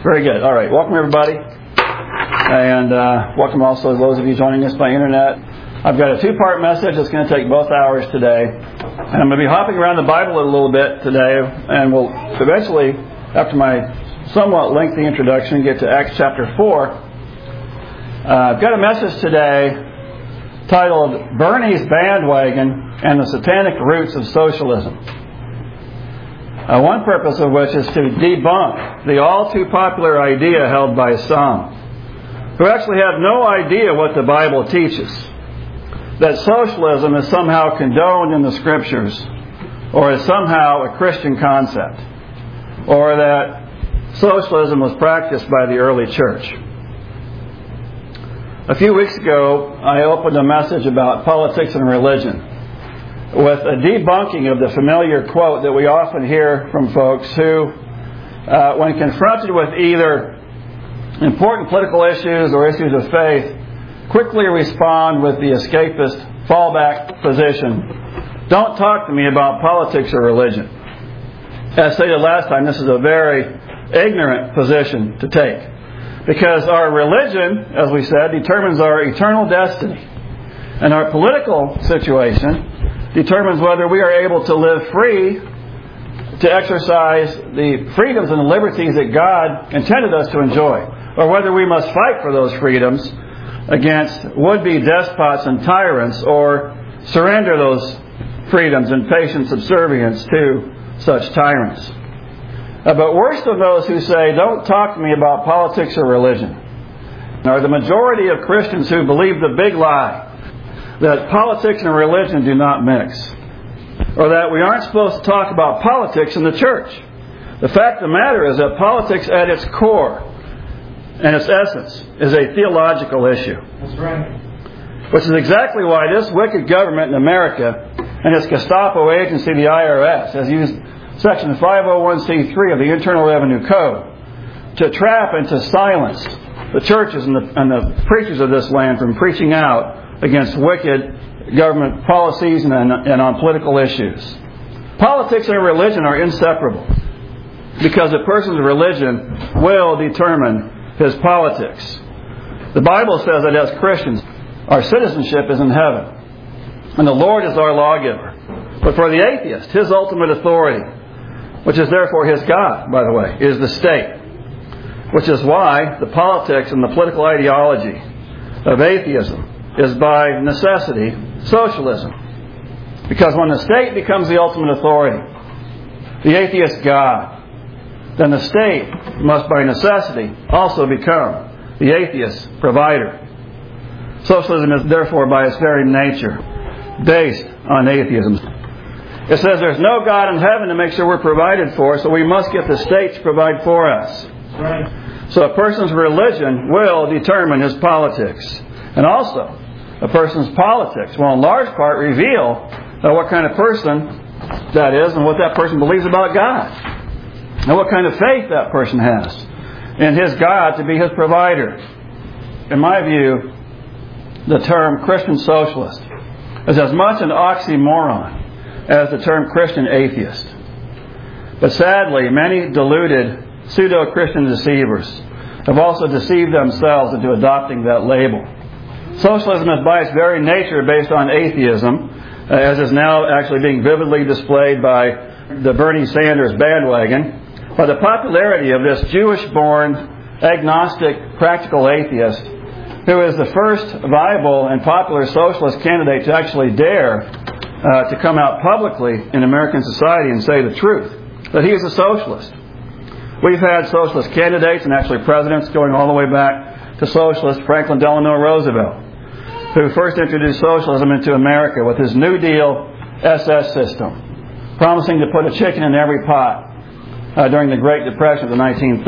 Very good. All right. Welcome, everybody. And welcome also to those of you joining us by internet. I've got a two-part message that's going to take both hours today. And I'm going to be hopping around the Bible a little bit today. And we'll eventually, after my somewhat lengthy introduction, get to Acts chapter 4. I've got a message today titled Bernie's Bandwagon and the Satanic Roots of Socialism. One purpose of which is to debunk the all too popular idea held by some who actually have no idea what the Bible teaches, that socialism is somehow condoned in the Scriptures, or is somehow a Christian concept, or that socialism was practiced by the early church. A few weeks ago, I opened a message about politics and religion with a debunking of the familiar quote that we often hear from folks who, when confronted with either important political issues or issues of faith, quickly respond with the escapist fallback position. Don't talk to me about politics or religion. As stated last time, this is a very ignorant position to take. Because our religion, as we said, determines our eternal destiny. And our political situation determines whether we are able to live free to exercise the freedoms and the liberties that God intended us to enjoy, or whether we must fight for those freedoms against would-be despots and tyrants, or surrender those freedoms in patient subservience to such tyrants. But worst of those who say, don't talk to me about politics or religion, are the majority of Christians who believe the big lie that politics and religion do not mix, or that we aren't supposed to talk about politics in the church. The fact of the matter is that politics at its core and its essence is a theological issue. That's right. Which is exactly why this wicked government in America and its Gestapo agency, the IRS, has used Section 501c3 of the Internal Revenue Code to trap and to silence the churches and the preachers of this land from preaching out against wicked government policies and on political issues. Politics and religion are inseparable because a person's religion will determine his politics. The Bible says that as Christians, our citizenship is in heaven, and the Lord is our lawgiver. But for the atheist, his ultimate authority, which is therefore his God, by the way, is the state. Which is why the politics and the political ideology of atheism is by necessity socialism. Because when the state becomes the ultimate authority, the atheist God, then the state must by necessity also become the atheist provider. Socialism is therefore by its very nature based on atheism. It says there's no God in heaven to make sure we're provided for, so we must get the state to provide for us. Right. So a person's religion will determine his politics. And also, a person's politics will in large part reveal what kind of person that is and what that person believes about God. And what kind of faith that person has in his God to be his provider. In my view, the term Christian socialist is as much an oxymoron as the term Christian atheist. But sadly, many deluded pseudo-Christian deceivers have also deceived themselves into adopting that label. Socialism is by its very nature based on atheism, as is now actually being vividly displayed by the Bernie Sanders bandwagon. By the popularity of this Jewish-born, agnostic, practical atheist, who is the first viable and popular socialist candidate to actually dare to come out publicly in American society and say the truth, that he is a socialist. We've had socialist candidates and actually presidents going all the way back to socialist Franklin Delano Roosevelt, who first introduced socialism into America with his New Deal SS system, promising to put a chicken in every pot during the Great Depression of the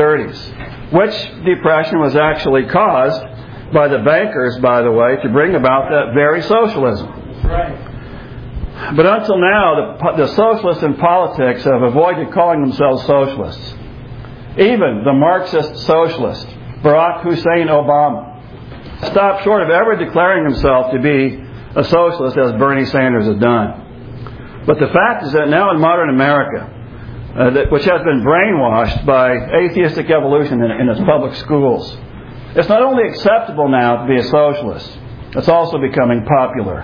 1930s, which depression was actually caused by the bankers, by the way, to bring about that very socialism. That's right. But until now, the socialists in politics have avoided calling themselves socialists. Even the Marxist socialist, Barack Hussein Obama, stopped short of ever declaring himself to be a socialist as Bernie Sanders has done. But the fact is that now in modern America, which has been brainwashed by atheistic evolution in its public schools. It's not only acceptable now to be a socialist, it's also becoming popular.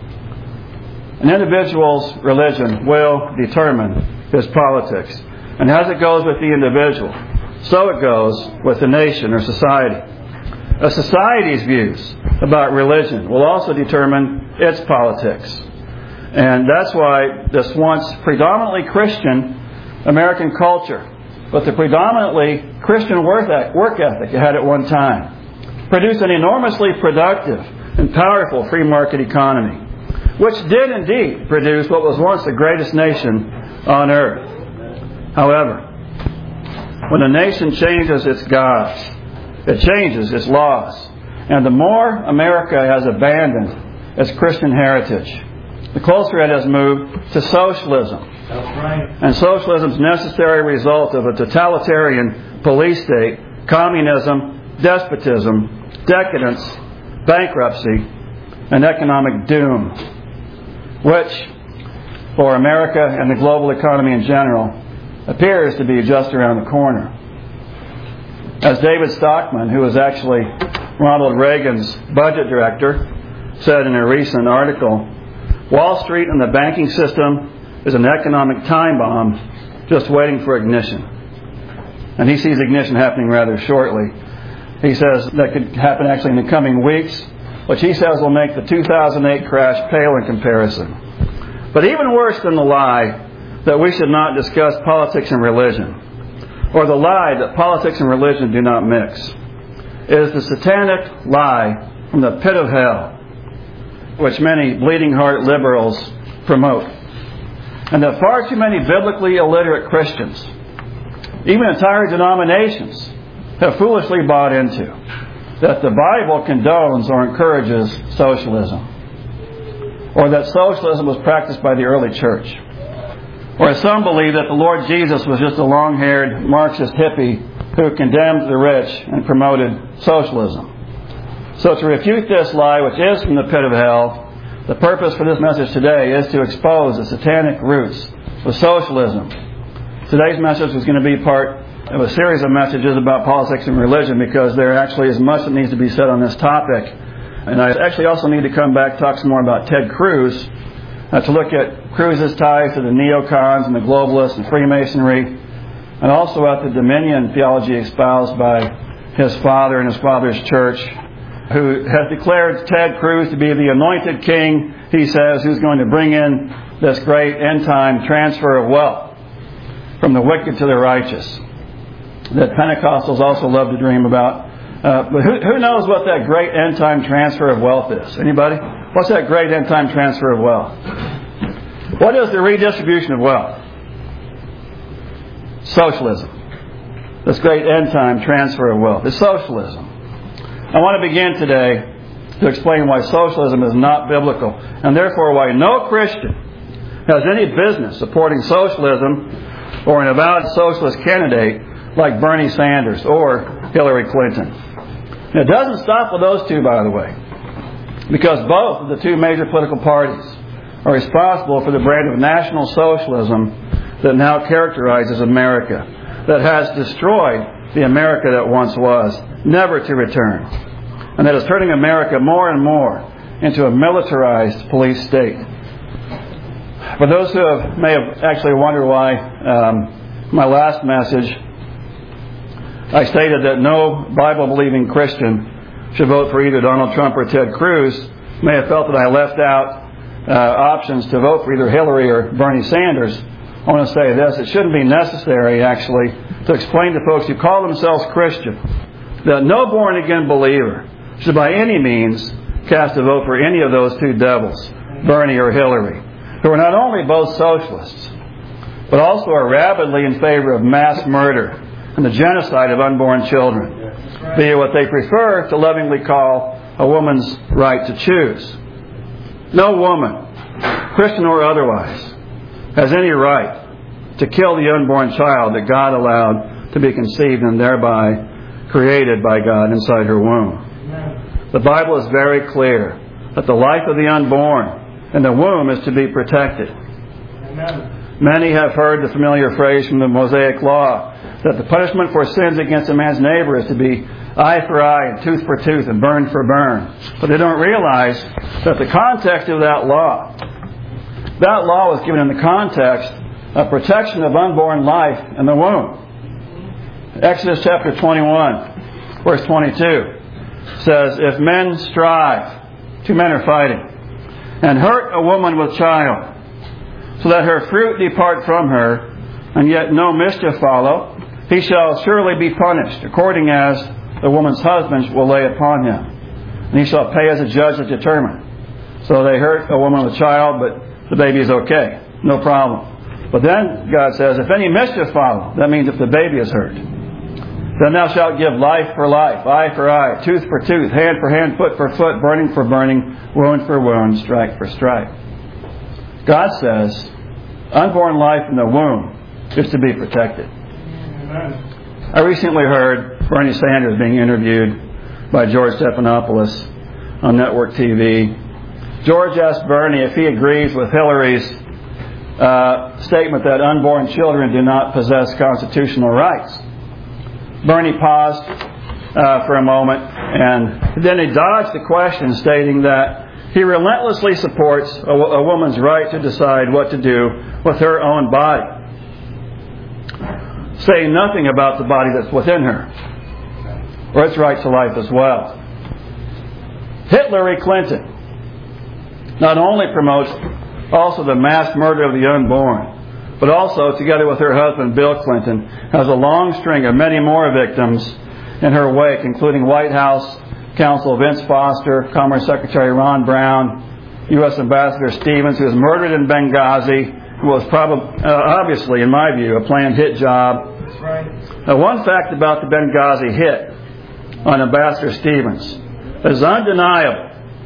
An individual's religion will determine his politics. And as it goes with the individual, so it goes with the nation or society. A society's views about religion will also determine its politics. And that's why this once predominantly Christian American culture, with the predominantly Christian work ethic it had at one time, produced an enormously productive and powerful free market economy, which did indeed produce what was once the greatest nation on earth. However, when a nation changes its gods, it changes its laws. And the more America has abandoned its Christian heritage, the closer it has moved to socialism. That's right. And socialism's necessary result of a totalitarian police state, communism, despotism, decadence, bankruptcy, and economic doom, which, for America and the global economy in general, appears to be just around the corner. As David Stockman, who was actually Ronald Reagan's budget director, said in a recent article, Wall Street and the banking system is an economic time bomb just waiting for ignition. And he sees ignition happening rather shortly. He says that could happen actually in the coming weeks, which he says will make the 2008 crash pale in comparison. But even worse than the lie that we should not discuss politics and religion, or the lie that politics and religion do not mix, is the satanic lie from the pit of hell, which many bleeding-heart liberals promote. And that far too many biblically illiterate Christians, even entire denominations, have foolishly bought into, that the Bible condones or encourages socialism, or that socialism was practiced by the early church, or some believe that the Lord Jesus was just a long-haired Marxist hippie who condemned the rich and promoted socialism. So to refute this lie, which is from the pit of hell, the purpose for this message today is to expose the satanic roots of socialism. Today's message is going to be part of a series of messages about politics and religion, because there actually is much that needs to be said on this topic. And I actually also need to come back and talk some more about Ted Cruz, to look at Cruz's ties to the neocons and the globalists and Freemasonry, and also at the Dominion theology espoused by his father and his father's church, who has declared Ted Cruz to be the anointed king, he says, who's going to bring in this great end-time transfer of wealth from the wicked to the righteous, that Pentecostals also love to dream about. But who knows what that great end-time transfer of wealth is? Anybody? What's that great end-time transfer of wealth? What is the redistribution of wealth? Socialism. This great end-time transfer of wealth is socialism. I want to begin today to explain why socialism is not biblical, and therefore why no Christian has any business supporting socialism or an avowed socialist candidate like Bernie Sanders or Hillary Clinton. It doesn't stop with those two, by the way, because both of the two major political parties are responsible for the brand of National Socialism that now characterizes America, that has destroyed the America that once was, never to return, and that is turning America more and more into a militarized police state. For those who may have actually wondered why my last message I stated that no Bible-believing Christian should vote for either Donald Trump or Ted Cruz, may have felt that I left out options to vote for either Hillary or Bernie Sanders. I want to say this: it shouldn't be necessary, actually, to explain to folks who call themselves Christian that no born-again believer should by any means cast a vote for any of those two devils, Bernie or Hillary, who are not only both socialists, but also are rabidly in favor of mass murder and the genocide of unborn children, be it what they prefer to lovingly call a woman's right to choose. No woman, Christian or otherwise, has any right to kill the unborn child that God allowed to be conceived and thereby created by God inside her womb. The Bible is very clear that the life of the unborn in the womb is to be protected. Many have heard the familiar phrase from the Mosaic Law that the punishment for sins against a man's neighbor is to be eye for eye and tooth for tooth and burn for burn. But they don't realize that the context of that law was given in the context of protection of unborn life in the womb. Exodus chapter 21, verse 22 says, if men strive, two men are fighting, and hurt a woman with child, so that her fruit depart from her, and yet no mischief follow, he shall surely be punished, according as the woman's husband will lay upon him. And he shall pay as a judge is determined. So they hurt a woman with child, but the baby is okay. No problem. But then God says, if any mischief follow, that means if the baby is hurt, then thou shalt give life for life, eye for eye, tooth for tooth, hand for hand, foot for foot, burning for burning, wound for wound, strike for strike. God says, unborn life in the womb is to be protected. I recently heard Bernie Sanders being interviewed by George Stephanopoulos on network TV. George asked Bernie if he agrees with Hillary's statement that unborn children do not possess constitutional rights. Bernie paused for a moment, and then he dodged the question, stating that he relentlessly supports a woman's right to decide what to do with her own body, saying nothing about the body that's within her, or its right to life as well. Hillary Clinton not only promotes also the mass murder of the unborn, but also, together with her husband Bill Clinton, has a long string of many more victims in her wake, including White House Counsel Vince Foster, Commerce Secretary Ron Brown, U.S. Ambassador Stevens, who was murdered in Benghazi, who was probably, obviously, in my view, a planned hit job. That's right. Now, one fact about the Benghazi hit on Ambassador Stevens that is undeniable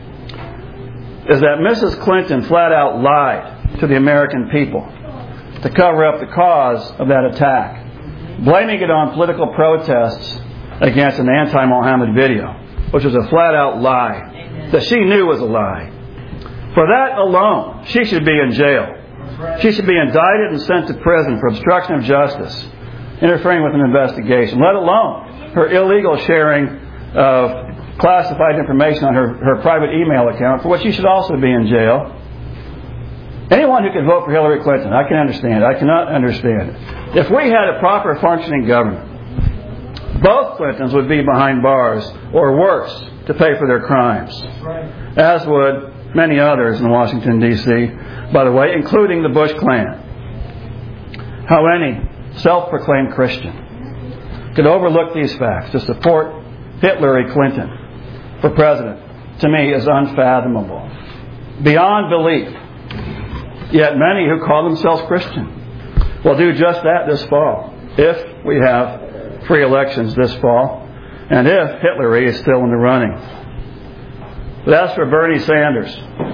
is that Mrs. Clinton flat out lied to the American people to cover up the cause of that attack, blaming it on political protests against an anti-Mohammed video, which was a flat out lie that she knew was a lie. For that alone, she should be in jail. She should be indicted and sent to prison for obstruction of justice, interfering with an investigation, let alone her illegal sharing of classified information on her private email account, for which she should also be in jail. Anyone who can vote for Hillary Clinton, I can understand. I cannot understand it. If we had a proper functioning government, both Clintons would be behind bars, or worse, to pay for their crimes. As would many others in Washington, D.C., by the way, including the Bush clan. How any self-proclaimed Christian could overlook these facts to support Hillary Clinton for president, to me, is unfathomable, beyond belief. Yet many who call themselves Christian will do just that this fall, if we have free elections this fall, and if Hillary is still in the running. But as for Bernie Sanders,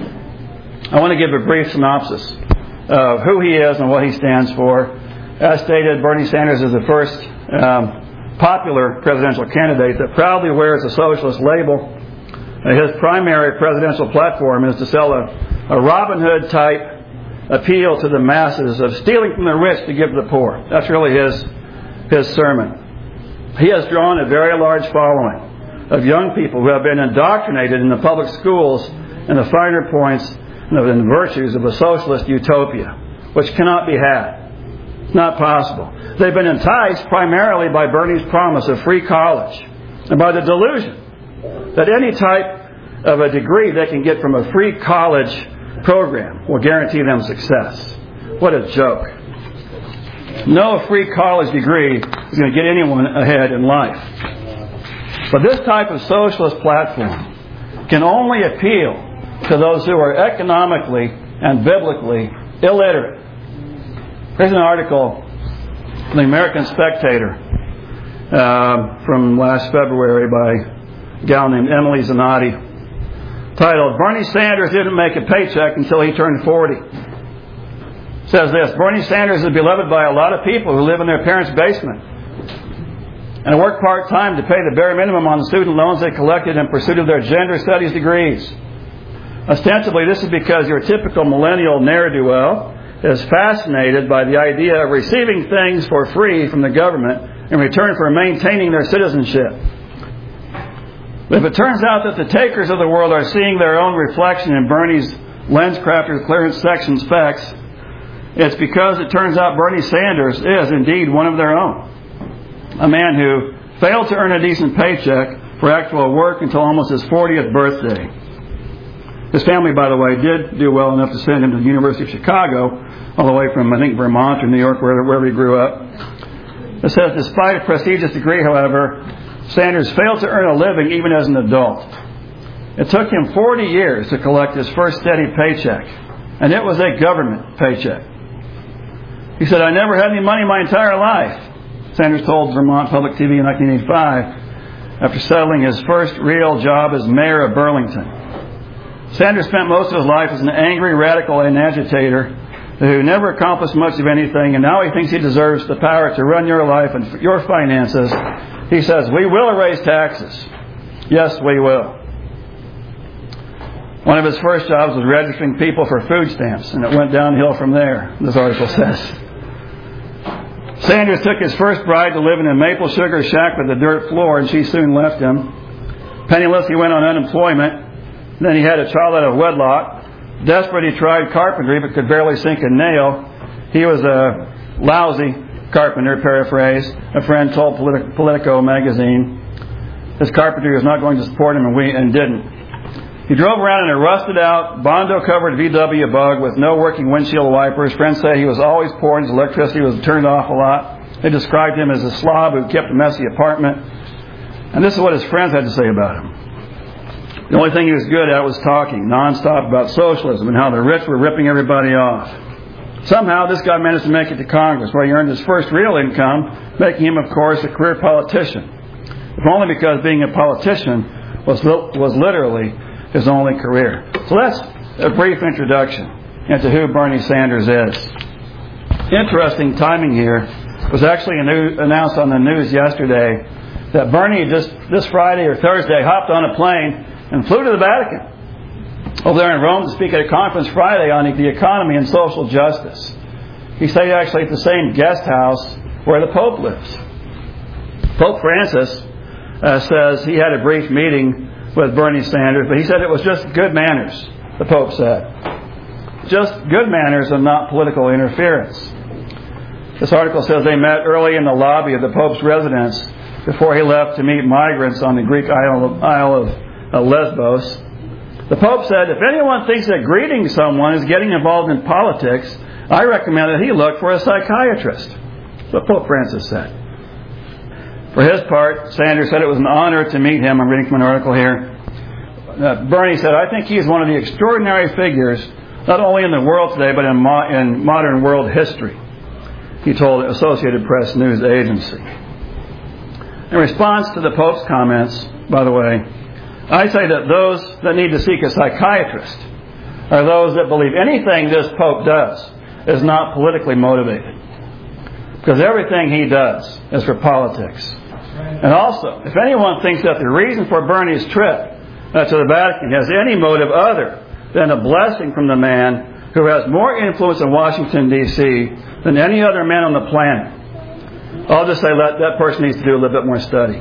I want to give a brief synopsis of who he is and what he stands for. As stated, Bernie Sanders is the first popular presidential candidate that proudly wears a socialist label. His primary presidential platform is to sell a Robin Hood type appeal to the masses of stealing from the rich to give to the poor. That's really his sermon. He has drawn a very large following of young people who have been indoctrinated in the public schools in the finer points and the virtues of a socialist utopia, which cannot be had. It's not possible. They've been enticed primarily by Bernie's promise of free college and by the delusion that any type of a degree they can get from a free college program will guarantee them success. What a joke. No free college degree is going to get anyone ahead in life. But this type of socialist platform can only appeal to those who are economically and biblically illiterate. Here's an article in the American Spectator from last February by a gal named Emily Zanotti, titled, "Bernie Sanders didn't make a paycheck until he turned 40. It says this: Bernie Sanders is beloved by a lot of people who live in their parents' basement and work part-time to pay the bare minimum on the student loans they collected in pursuit of their gender studies degrees. Ostensibly, this is because your typical millennial ne'er-do-well is fascinated by the idea of receiving things for free from the government in return for maintaining their citizenship. But if it turns out that the takers of the world are seeing their own reflection in Bernie's LensCrafters clearance section specs, it's because it turns out Bernie Sanders is indeed one of their own. A man who failed to earn a decent paycheck for actual work until almost his 40th birthday. His family, by the way, did do well enough to send him to the University of Chicago, all the way from, I think, Vermont or New York, wherever he grew up. It says, despite a prestigious degree, however, Sanders failed to earn a living even as an adult. It took him 40 years to collect his first steady paycheck, and it was a government paycheck. He said, I never had any money my entire life, Sanders told Vermont Public TV in 1985, after settling his first real job as mayor of Burlington. Sanders spent most of his life as an angry radical and agitator who never accomplished much of anything, and now he thinks he deserves the power to run your life and your finances. He says, we will raise taxes. Yes, we will. One of his first jobs was registering people for food stamps, and it went downhill from there, this article says. Sanders took his first bride to live in a maple sugar shack with a dirt floor, and she soon left him. Penniless, he went on unemployment. Then he had a child out of wedlock. Desperate, he tried carpentry, but could barely sink a nail. He was a lousy carpenter, paraphrase, a friend told Politico magazine. His carpentry was not going to support him, and didn't. He drove around in a rusted-out, Bondo-covered VW Bug with no working windshield wipers. Friends say he was always poor and his electricity was turned off a lot. They described him as a slob who kept a messy apartment. And this is what his friends had to say about him. The only thing he was good at was talking nonstop about socialism and how the rich were ripping everybody off. Somehow this guy managed to make it to Congress, where he earned his first real income, making him, of course, a career politician. If only because being a politician was literally his only career. So that's a brief introduction into who Bernie Sanders is. Interesting timing here was actually announced on the news yesterday that Bernie just this Friday or Thursday hopped on a plane and flew to the Vatican over there in Rome to speak at a conference Friday on the economy and social justice. He stayed actually at the same guest house where the Pope lives. Pope Francis says he had a brief meeting with Bernie Sanders, but he said it was just good manners, the Pope said. Just good manners and not political interference. This article says they met early in the lobby of the Pope's residence before he left to meet migrants on the Greek Isle of Lesbos. The Pope said, if anyone thinks that greeting someone is getting involved in politics, I recommend that he look for a psychiatrist. That's what Pope Francis said. For his part, Sanders said it was an honor to meet him. I'm reading from an article here. Bernie said, I think he's one of the extraordinary figures, not only in the world today, but in modern world history, he told Associated Press news agency. In response to the Pope's comments, by the way, I say that those that need to seek a psychiatrist are those that believe anything this Pope does is not politically motivated. Because everything he does is for politics. And also, if anyone thinks that the reason for Bernie's trip to the Vatican has any motive other than a blessing from the man who has more influence in Washington, D.C. than any other man on the planet, I'll just say that person needs to do a little bit more study.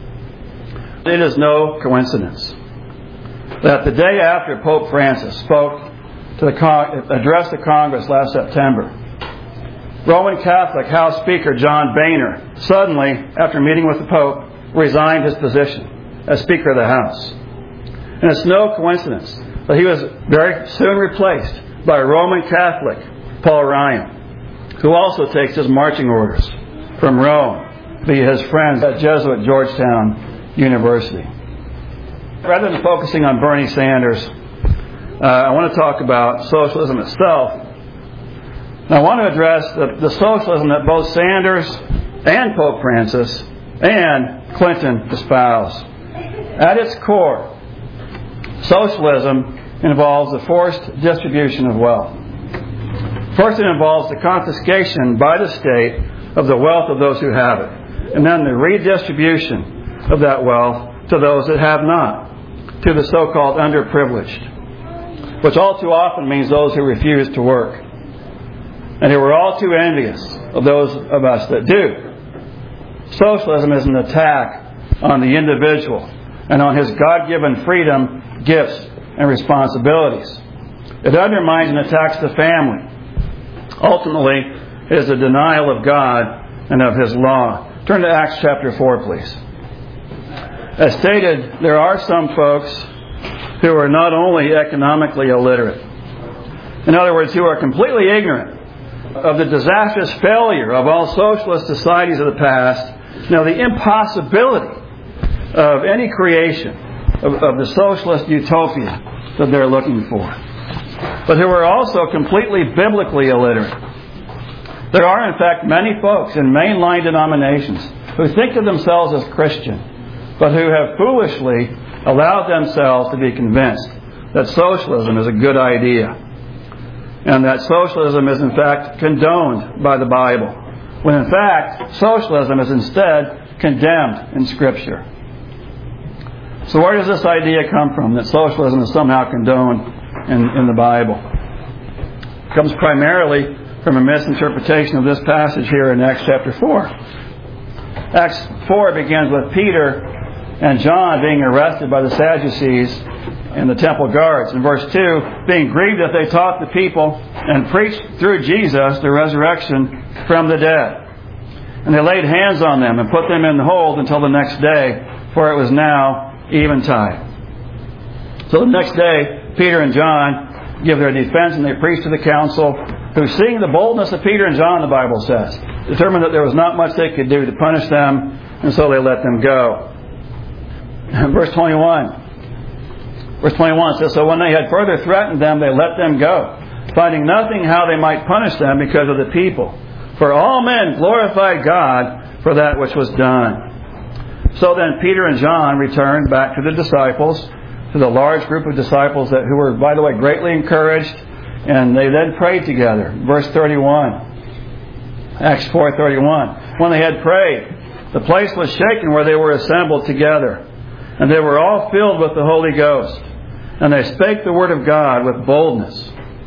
It is no coincidence that the day after Pope Francis spoke to addressed the Congress last September, Roman Catholic House Speaker John Boehner suddenly, after meeting with the Pope, resigned his position as Speaker of the House. And it's no coincidence that he was very soon replaced by Roman Catholic Paul Ryan, who also takes his marching orders from Rome via his friends at Jesuit Georgetown University. Rather than focusing on Bernie Sanders, I want to talk about socialism itself. And I want to address the socialism that both Sanders and Pope Francis and Clinton espouse. At its core, socialism involves the forced distribution of wealth. First, it involves the confiscation by the state of the wealth of those who have it, and then the redistribution of that wealth to those that have not, to the so-called underprivileged, which all too often means those who refuse to work. and they were all too envious of those of us that do. Socialism is an attack on the individual and on his God-given freedom, gifts, and responsibilities. It undermines and attacks the family. Ultimately, it is a denial of God and of His law. Turn to Acts chapter 4, please. As stated, there are some folks who are not only economically illiterate, in other words, who are completely ignorant of the disastrous failure of all socialist societies of the past, the impossibility of any creation of the socialist utopia that they're looking for, but who are also completely biblically illiterate. There are, in fact, many folks in mainline denominations who think of themselves as Christian, but who have foolishly allowed themselves to be convinced that socialism is a good idea, and that socialism is in fact condoned by the Bible, when in fact socialism is instead condemned in Scripture. So where does this idea come from, that socialism is somehow condoned in the Bible? It comes primarily from a misinterpretation of this passage here in Acts chapter 4. Acts 4 begins with Peter and John being arrested by the Sadducees and the temple guards. In verse 2, being grieved that they taught the people and preached through Jesus the resurrection from the dead. And they laid hands on them and put them in the hold until the next day, for it was now eventide. So the next day, Peter and John give their defense, and they preach to the council, who, seeing the boldness of Peter and John, the Bible says, determined that there was not much they could do to punish them, and so they let them go. Verse 21 says, so when they had further threatened them, they let them go, finding nothing how they might punish them because of the people. For all men glorified God for that which was done. So then Peter and John returned back to the disciples, to the large group of disciples who were, by the way, greatly encouraged, and they then prayed together. Verse 31, Acts 4:31. When they had prayed, the place was shaken where they were assembled together, and they were all filled with the Holy Ghost, and they spake the word of God with boldness.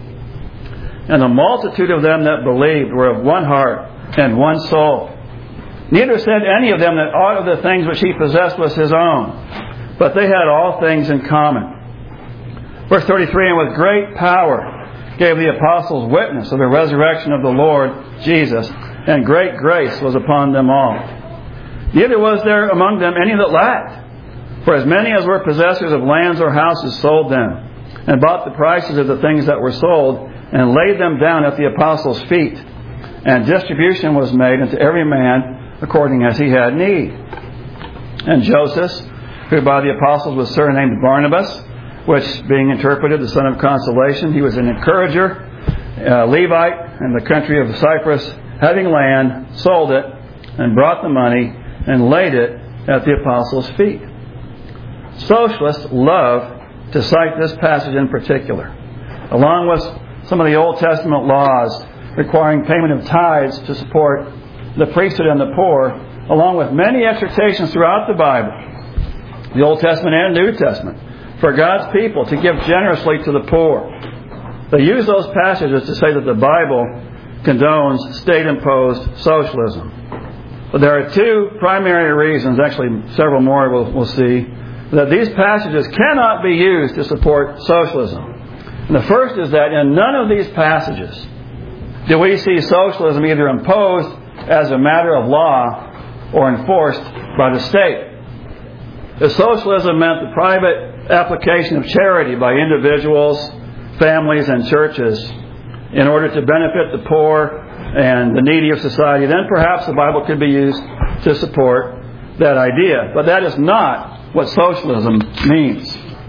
And the multitude of them that believed were of one heart and one soul. Neither said any of them that aught of the things which he possessed was his own, but they had all things in common. Verse 33, and with great power gave the apostles witness of the resurrection of the Lord Jesus, and great grace was upon them all. Neither was there among them any that lacked, for as many as were possessors of lands or houses sold them, and bought the prices of the things that were sold, and laid them down at the apostles' feet. And distribution was made unto every man according as he had need. And Joseph, who by the apostles was surnamed Barnabas, which being interpreted the son of consolation, he was an encourager, a Levite in the country of Cyprus, having land, sold it, and brought the money, and laid it at the apostles' feet. Socialists love to cite this passage in particular, along with some of the Old Testament laws requiring payment of tithes to support the priesthood and the poor, along with many exhortations throughout the Bible, the Old Testament and New Testament, for God's people to give generously to the poor. They use those passages to say that the Bible condones state-imposed socialism. But there are two primary reasons, actually several more we'll see, that these passages cannot be used to support socialism. And the first is that in none of these passages do we see socialism either imposed as a matter of law or enforced by the state. If socialism meant the private application of charity by individuals, families, and churches in order to benefit the poor and the needy of society, then perhaps the Bible could be used to support that idea. But that is not what socialism means.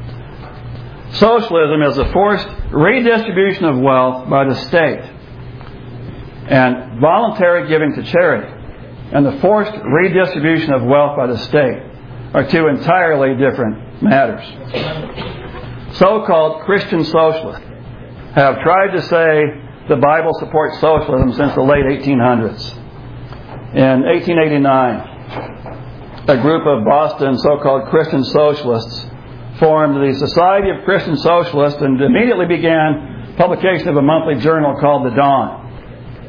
Socialism is the forced redistribution of wealth by the state, and voluntary giving to charity and the forced redistribution of wealth by the state are two entirely different matters. So-called Christian socialists have tried to say the Bible supports socialism since the late 1800s. In 1889, a group of Boston so-called Christian socialists formed the Society of Christian Socialists and immediately began publication of a monthly journal called The Dawn.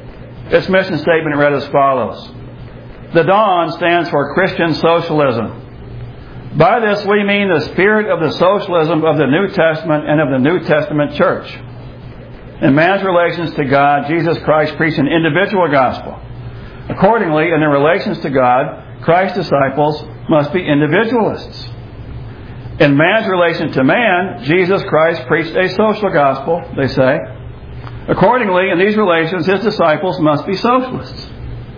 Its mission statement read as follows. The Dawn stands for Christian Socialism. By this we mean the spirit of the socialism of the New Testament and of the New Testament church. In man's relations to God, Jesus Christ preached an individual gospel. Accordingly, in their relations to God, Christ's disciples must be individualists. In man's relation to man, Jesus Christ preached a social gospel, they say. Accordingly, in these relations, His disciples must be socialists.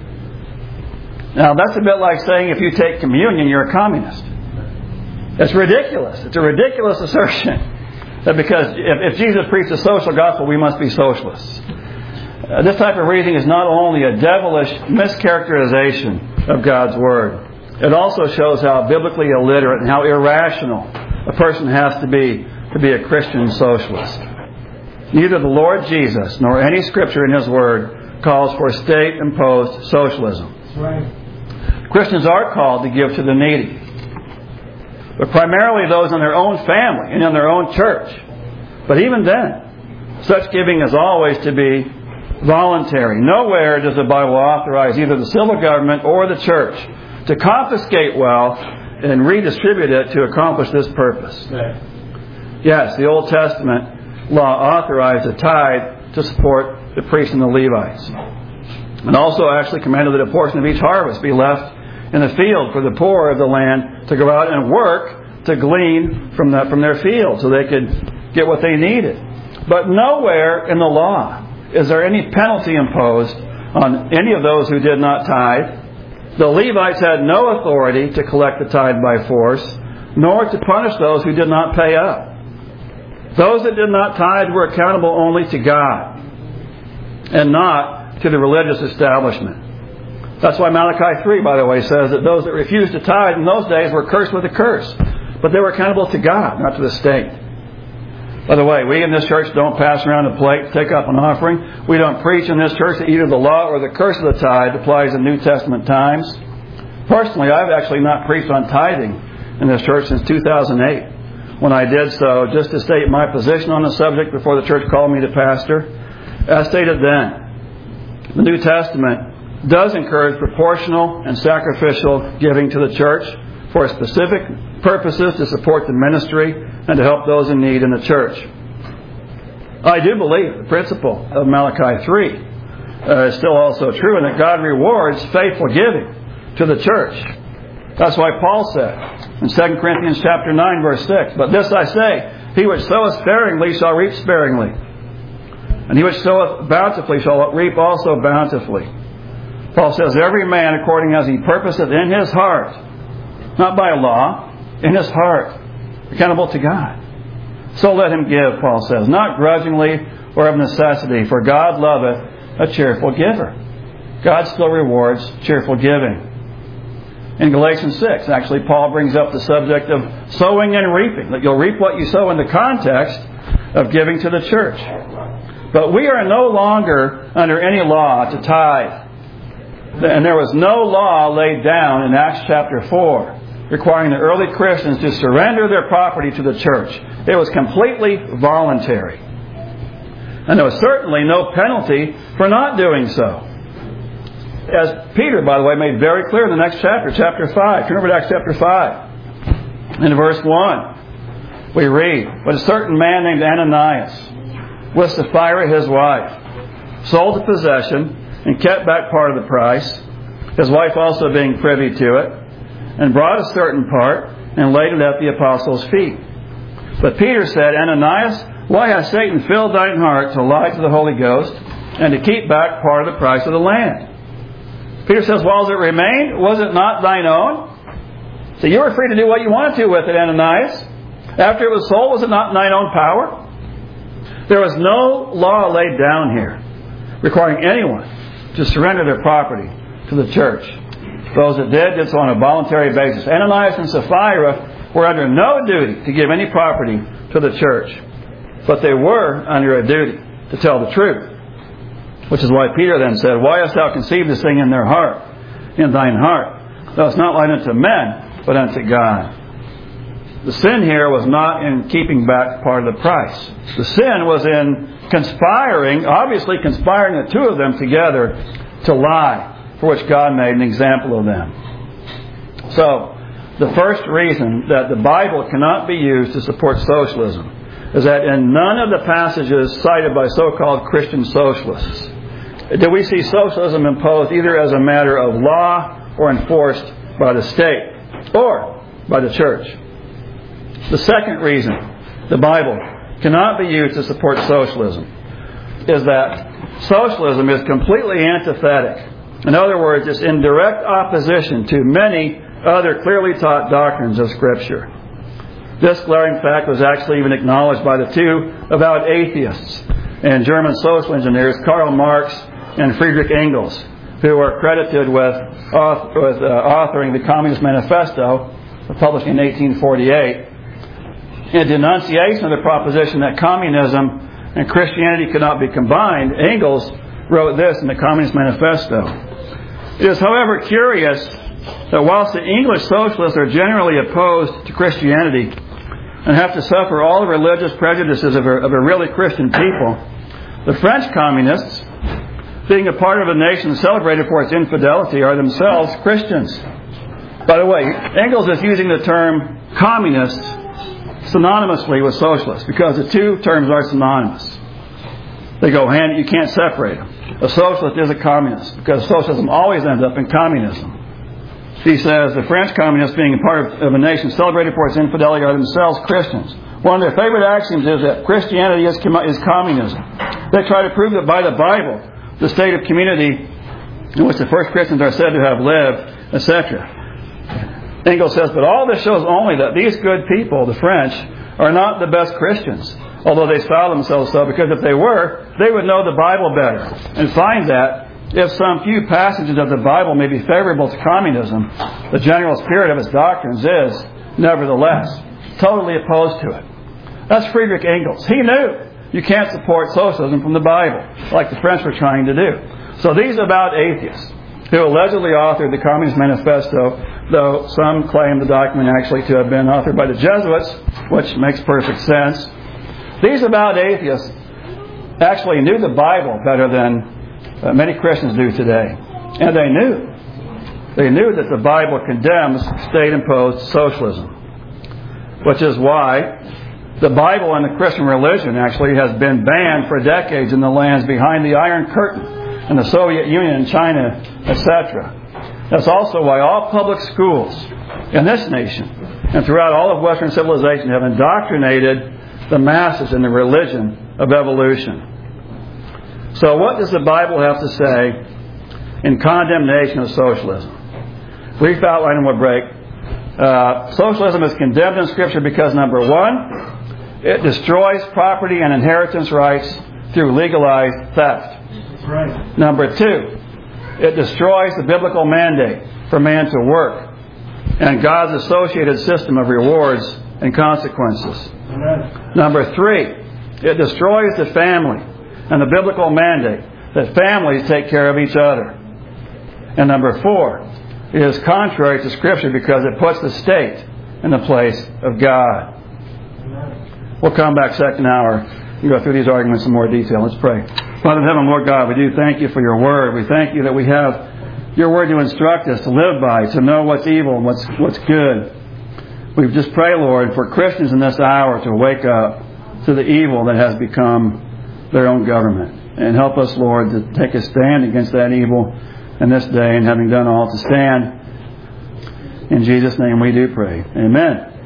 Now, that's a bit like saying if you take communion, you're a communist. It's ridiculous. It's a ridiculous assertion that because if Jesus preached a social gospel, we must be socialists. This type of reasoning is not only a devilish mischaracterization of God's Word, it also shows how biblically illiterate and how irrational a person has to be a Christian socialist. Neither the Lord Jesus nor any Scripture in His Word calls for state-imposed socialism. That's right. Christians are called to give to the needy, but primarily those in their own family and in their own church. But even then, such giving is always to be voluntary. Nowhere does the Bible authorize either the civil government or the church to confiscate wealth and redistribute it to accomplish this purpose. Yes, the Old Testament law authorized a tithe to support the priests and the Levites. And also actually commanded that a portion of each harvest be left in the field for the poor of the land to go out and work to glean from their field so they could get what they needed. But nowhere in the law is there any penalty imposed on any of those who did not tithe. The Levites had no authority to collect the tithe by force, nor to punish those who did not pay up. Those that did not tithe were accountable only to God and not to the religious establishment. That's why Malachi 3, by the way, says that those that refused to tithe in those days were cursed with a curse. But they were accountable to God, not to the state. By the way, we in this church don't pass around a plate, take up an offering. We don't preach in this church that either the law or the curse of the tithe applies in New Testament times. Personally, I've actually not preached on tithing in this church since 2008. When I did so, just to state my position on the subject before the church called me to pastor. As stated then, the New Testament does encourage proportional and sacrificial giving to the church for specific purposes to support the ministry and to help those in need in the church. I do believe the principle of Malachi 3 is still also true, and that God rewards faithful giving to the church. That's why Paul said in 2 Corinthians chapter 9, verse 6, "But this I say, he which soweth sparingly shall reap sparingly, and he which soweth bountifully shall reap also bountifully." Paul says, "Every man according as he purposeth in his heart," not by law, in his heart, accountable to God. "So let him give," Paul says, "not grudgingly or of necessity, for God loveth a cheerful giver." God still rewards cheerful giving. In Galatians 6, actually, Paul brings up the subject of sowing and reaping, that you'll reap what you sow in the context of giving to the church. But we are no longer under any law to tithe. And there was no law laid down in Acts chapter 4 requiring the early Christians to surrender their property to the church. It was completely voluntary. And there was certainly no penalty for not doing so. As Peter, by the way, made very clear in the next chapter, chapter 5. Turn over to Acts chapter 5. In verse 1, we read, "But a certain man named Ananias, with Sapphira his wife, sold a possession and kept back part of the price, his wife also being privy to it, and brought a certain part and laid it at the apostles' feet. But Peter said, Ananias, why has Satan filled thine heart to lie to the Holy Ghost and to keep back part of the price of the land? Peter says, while as it remained, was it not thine own? So you were free to do what you wanted to with it, Ananias. After it was sold, was it not in thine own power? There was no law laid down here requiring anyone to surrender their property to the church. Those that did so on a voluntary basis. Ananias and Sapphira were under no duty to give any property to the church. But they were under a duty to tell the truth. Which is why Peter then said, why hast thou conceived this thing in their heart, in thine heart? Thou hast not lied unto men, but unto God. the sin here was not in keeping back part of the price. The sin was in obviously conspiring the two of them together to lie, for which God made an example of them. So, the first reason that the Bible cannot be used to support socialism is that in none of the passages cited by so-called Christian socialists do we see socialism imposed either as a matter of law or enforced by the state or by the church. The second reason the Bible cannot be used to support socialism is that socialism is completely antithetic. In other words, it's in direct opposition to many other clearly taught doctrines of Scripture. This glaring fact was actually even acknowledged by the two avowed atheists and German social engineers Karl Marx and Friedrich Engels, who are credited with authoring the Communist Manifesto, published in 1848. In denunciation of the proposition that communism and Christianity could not be combined, Engels wrote this in the Communist Manifesto. It is, however, curious that whilst the English socialists are generally opposed to Christianity and have to suffer all the religious prejudices of a really Christian people, the French communists, being a part of a nation celebrated for its infidelity, are themselves Christians. By the way, Engels is using the term communist synonymously with socialist because the two terms are synonymous. They go hand, you can't separate them. A socialist is a communist because socialism always ends up in communism. He says the French communists, being a part of a nation celebrated for its infidelity, are themselves Christians. One of their favorite axioms is that Christianity is communism. They try to prove that by the Bible, the state of community in which the first Christians are said to have lived, etc. Engels says, but all this shows only that these good people, the French, are not the best Christians, although they style themselves so, because if they were, they would know the Bible better and find that if some few passages of the Bible may be favorable to communism, the general spirit of its doctrines is, nevertheless, totally opposed to it. That's Friedrich Engels. He knew you can't support socialism from the Bible, like the French were trying to do. So these avowed atheists, who allegedly authored the Communist Manifesto, though some claim the document actually to have been authored by the Jesuits, which makes perfect sense, these avowed atheists actually knew the Bible better than many Christians do today. And they knew that the Bible condemns state-imposed socialism, which is why the Bible and the Christian religion actually has been banned for decades in the lands behind the Iron Curtain, in the Soviet Union and China, etc. That's also why all public schools in this nation and throughout all of Western civilization have indoctrinated the masses in the religion of evolution. So what does the Bible have to say in condemnation of socialism? Brief outline and we'll break. Socialism is condemned in Scripture because, number one, it destroys property and inheritance rights through legalized theft. Right. Number two, it destroys the biblical mandate for man to work and God's associated system of rewards and consequences. Amen. Number three, it destroys the family and the biblical mandate that families take care of each other. And number four, it is contrary to Scripture because it puts the state in the place of God. Amen. We'll come back second hour and go through these arguments in more detail. Let's pray. Father in heaven, Lord God, we do thank you for your word. We thank you that we have your word to instruct us, to live by, to know what's evil and what's good. We just pray, Lord, for Christians in this hour to wake up to the evil that has become their own government. And help us, Lord, to take a stand against that evil in this day, and having done all to stand. In Jesus' name we do pray. Amen.